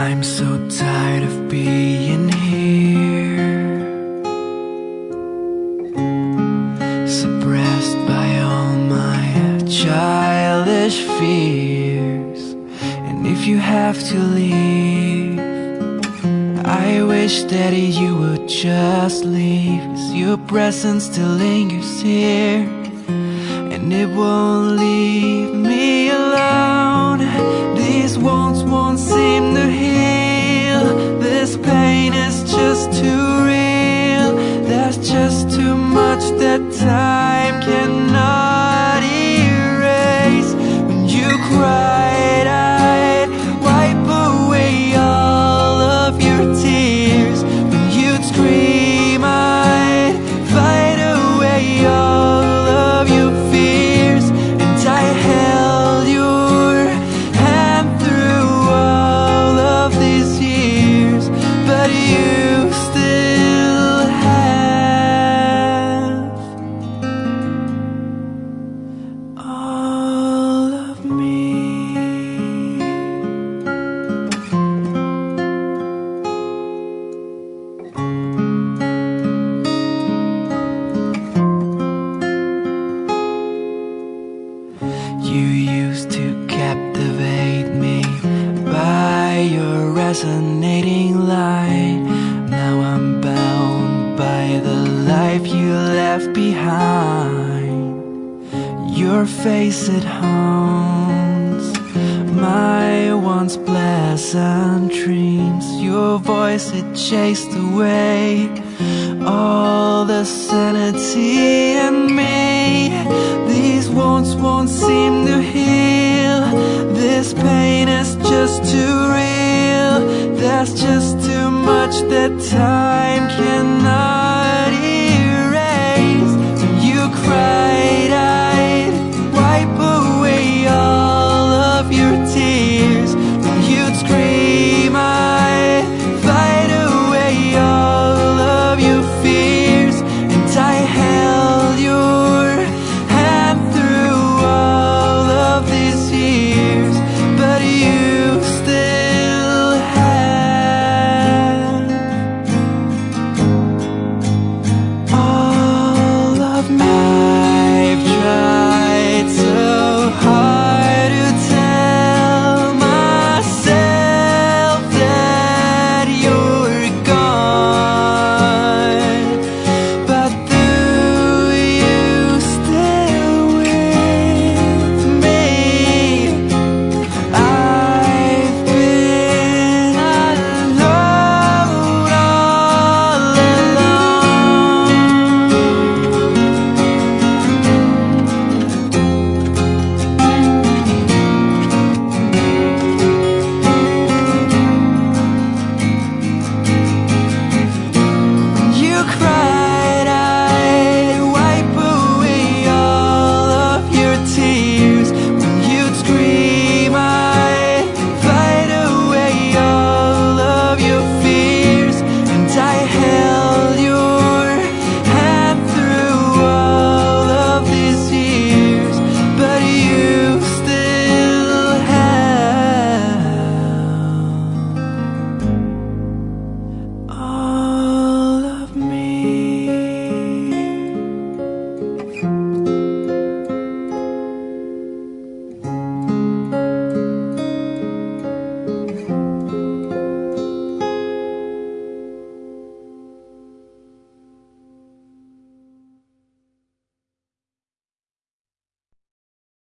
I'm so tired of being here, suppressed by all my childish fears. And if you have to leave, I wish that you would just leave, 'cause your presence still lingers here, and it won't leave me alone. These wounds won't seem to heal. This pain is just too real. There's just too much that time cannot erase. When you cried, I'd wipe away all of your tears. When you'd scream, I'd fight away all of your fears. And I held your hand through all of these years, but you still have all of me. You used to captivate me by your resonating light. Now I'm bound by the life you left behind. Your face, it haunts my once pleasant dreams. Your voice, it chased away all the sanity in me. These wounds won't seem to heal. This pain is just too real. There's just too much that time